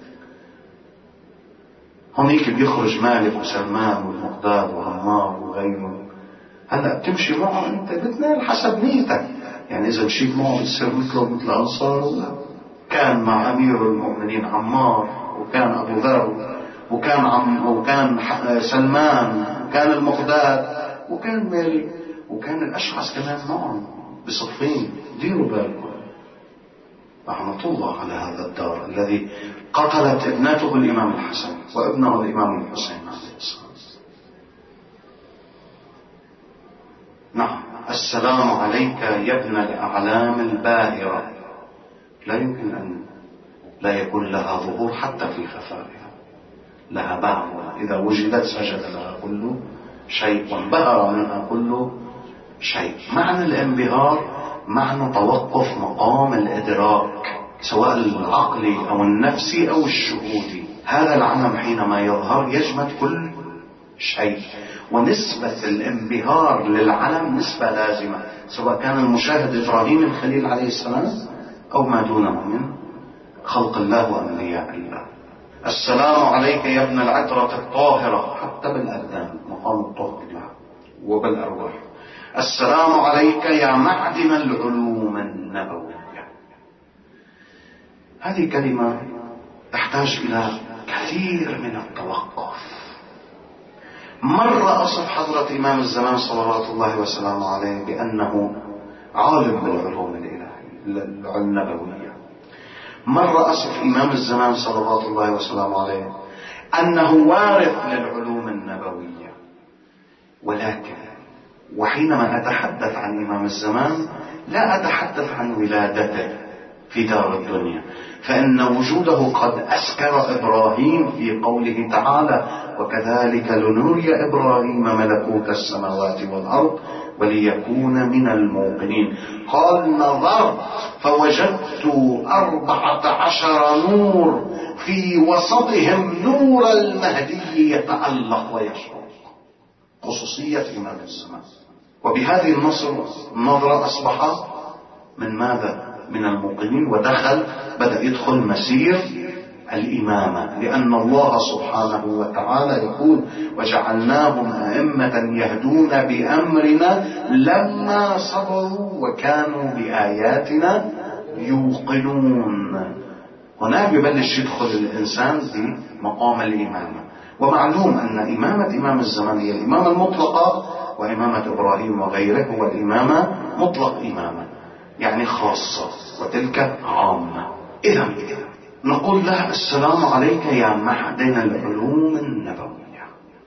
هنيك بيخرج مالك وسلمان والمقداد وعمار وغيره. هلا بتمشي معه انت بتنال حسب نيتك، يعني اذا مشيت معه بتصير مثله مثل انصاره. كان مع امير المؤمنين عمار، وكان ابو ذر، وكان عم وكان سلمان، وكان المقداد، وكان مالك، وكان الاشعث كمان معهم بصفين. ديروا بالكم. رحمة الله على هذا الدار الذي قتلت ابنته الإمام الحسن وابنه الإمام الحسين عليه السلام. نعم، السلام عليك يا ابن الأعلام الباهرة. لا يمكن أن لا يكون لها ظهور حتى في خفائها، لها باهرة. إذا وجدت سجد لها كل شيء وانبهر منها كل شيء. معنى الانبهار معنى توقف مقام الإدراك سواء العقلي أو النفسي أو الشهودي. هذا العلم حينما يظهر يجمد كل شيء، ونسبة الانبهار للعلم نسبة لازمة سواء كان المشاهد إبراهيم الخليل عليه السلام أو ما دونه من خلق الله وأنبياء الله. السلام عليك يا ابن العترة الطاهرة، حتى بالأبدان مقام الطهر الله وبالأرواح. السلام عليك يا معدن العلوم النبوية. هذه كلمة تحتاج إلى كثير من التوقف. مرة أصف حضرة إمام الزمان صلوات الله وسلامه عليه بأنه عالم بالعلوم الإلهية النبوية. مرة أصف إمام الزمان صلوات الله وسلامه عليه أنه وارث للعلوم النبوية. ولكن وحينما أتحدث عن إمام الزمان لا أتحدث عن ولادته في دار الدنيا، فإن وجوده قد أسكر إبراهيم في قوله تعالى: وكذلك لنري إبراهيم ملكوت السماوات والأرض وليكون من الموقنين. قال: نظرت فوجدت أربعة عشر نور في وسطهم نور المهدي يتألق ويشرق. خصوصية إمام الزمان. وبهذه النظرة أصبح من ماذا؟ من الموقنين، ودخل بدأ يدخل مسير الإمامة، لأن الله سبحانه وتعالى يقول: وجعلناهم أئمة يهدون بأمرنا لما صبروا وكانوا بآياتنا يوقنون. هناك يبلش يدخل الإنسان في مقام الإمامة. ومعلوم أن إمامة إمام الزمان هي الإمامة المطلقة، وإمامة إبراهيم وغيره هو الإمامة مطلق إمامة، يعني خاصة، وتلك عامة. إذا نقول له: السلام عليك يا معدن العلوم النبوية.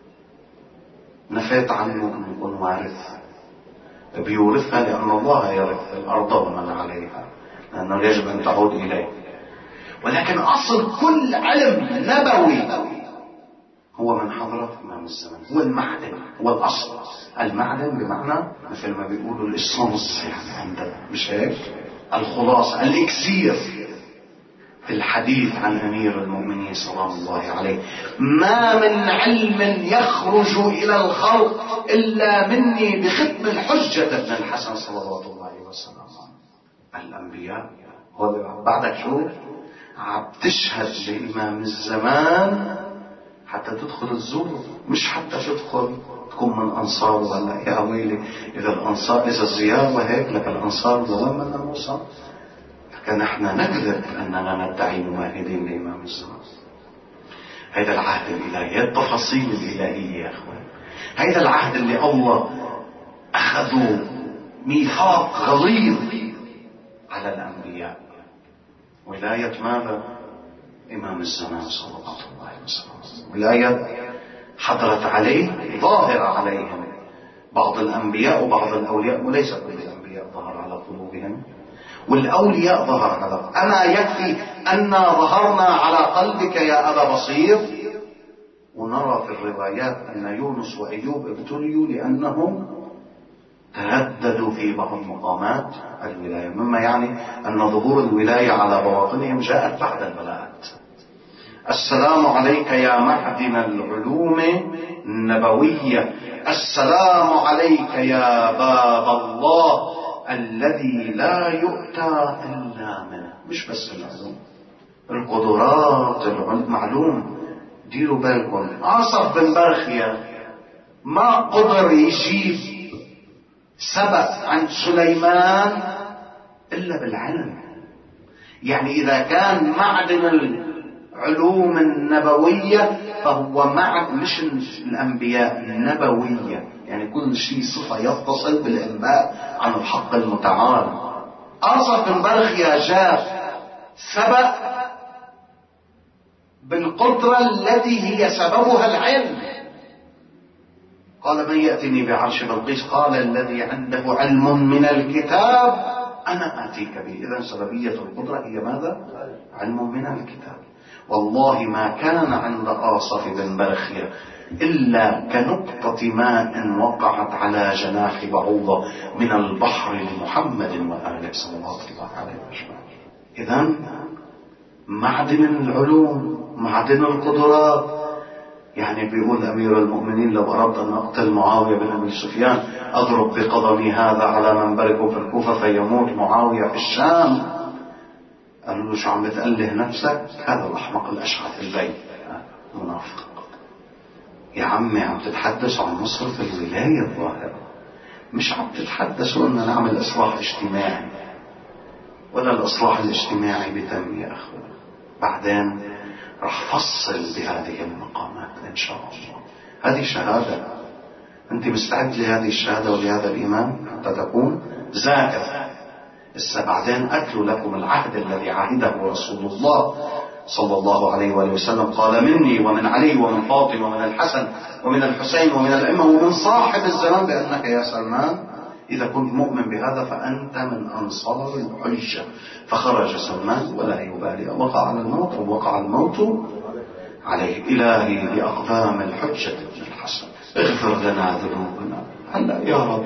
نفيت عنه أن يكون وارث، بيورثها لأن الله يرث الأرض ومن عليها، لأنه يجب أن تعود إليه. ولكن أصل كل علم نبوي هو من حضرة إمام الزمان، هو المعدن، هو الأصل. المعدن بمعنى مثل ما بيقولوا الإسانس، يعني عندنا مش هيك؟ الخلاصة، الإكسير. في الحديث عن أمير المؤمنين سلام الله عليه: ما من علم يخرج إلى الخلق إلا مني بختم الحجة ابن الحسن صلوات الله وسلامه. الأنبياء بعدك شو عم تشهد لإمام الزمان حتى تدخل الزور، مش حتى تدخل تكون من أنصار. ولا يا ويلي إذا الأنصار إذا الزيارة هيك لك الأنصار ظلم من الموصى. لكن احنا نكذب أننا ندعي مماهدين لإمام الزمان. هذا العهد الإلهي، التفاصيل الإلهية يا أخوان. هذا العهد اللي الله أخذوا ميثاق غليظ على الأنبياء. ولاية ماذا؟ إمام الزمان صلى الله عليه وسلم. ولاية حضرت عليه ظاهرة عليهم. بعض الأنبياء وبعض الأولياء، وليس كل الأنبياء ظهر على قلوبهم، والأولياء ظهر على. أما يكفي أن ظهرنا على قلبك يا أبا بصير. ونرى في الروايات أن يونس وأيوب ابتليوا لأنهم ترددوا في بعض مقامات الولاية، مما يعني أن ظهور الولاية على بواطنهم جاءت بعد البلاءات. السلام عليك يا معدن العلوم النبوية. السلام عليك يا باب الله الذي لا يؤتى إلا منه. مش بس العلوم، القدرات، المعلوم. ديروا بالكم، عاصف بن برخيا ما قدر يجيب سبق عن سليمان إلا بالعلم. يعني إذا كان معدن العلوم النبوية فهو معدن، مش الأنبياء النبوية، يعني كل شيء صفة يتصل بالإنباء عن الحق المتعال. عاصف بن برخيا جاب سبق بالقدرة التي هي سببها العلم. قال: من يأتني بعرش بلقيس؟ قال: الذي عنده علم من الكتاب أنا آتيك به. إذن سببية القدرة هي ماذا؟ علم من الكتاب. والله ما كان عند آصف بن برخية إلا كنقطة ماء وقعت على جناح بعوضة من البحر لمحمد وآله صلوات الله عليه وسلم. إذن معدن العلوم، معدن القدرات. يعني بيقول أمير المؤمنين لو أردت أن أقتل معاوية بن أبي سفيان أضرب بقدمي هذا على منبرك في الكوفة فيموت معاوية في الشام. قالوا له شو عم بتأله نفسك؟ هذا الأحمق الأشعث البين منافق. يا عمي عم تتحدث عن مصر في الولاية الظاهرة، مش عم تتحدثوا أن نعمل إصلاح اجتماعي، ولا الإصلاح الاجتماعي بتم يا أخوة. بعدين رح فصل بهذه المقامات إن شاء الله. هذه شهادة، أنت مستعد لهذه الشهادة ولهذا الإيمان حتى تكون ذاكر. إسا بعدين أكلوا لكم العهد الذي عهده رسول الله صلى الله عليه وآله وسلم، قال مني ومن علي ومن فاطمة ومن الحسن ومن الحسين ومن الأئمة ومن صاحب الزمان بأنك يا سلمان إذا كنت مؤمن بهذا فأنت من أنصار الحجة. فخرج سلمان ولا يبالي وقع على الموت أو وقع الموت عليه. إلهي بأقدام الحجة ابن الحسن اغفر لنا ذنوبنا. هلا يا رب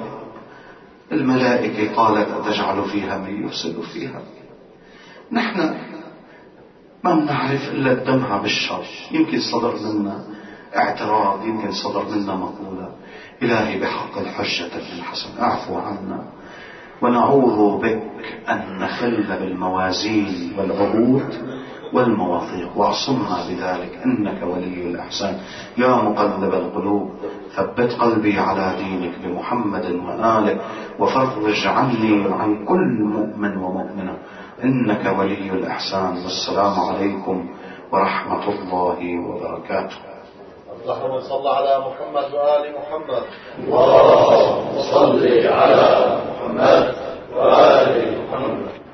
الملائكة قالت أتجعل فيها من يفسد فيها. نحن ما بنعرف إلا الدمع بالشر، يمكن صدر منا اعتراض، يمكن صدر منا مقولة. إلهي بحق الحجة ابن الحسن اعفو عنا، ونعوذ بك أن نخل بالموازين والعهود والمواثيق، واعصمنا بذلك إنك ولي الإحسان. يا مقلب القلوب ثبت قلبي على دينك بمحمد وآله، وفرج عني عن كل مؤمن ومؤمنة إنك ولي الإحسان. والسلام عليكم ورحمة الله وبركاته. اللهم صل على محمد وآل محمد. اللهم صل على محمد وآل محمد.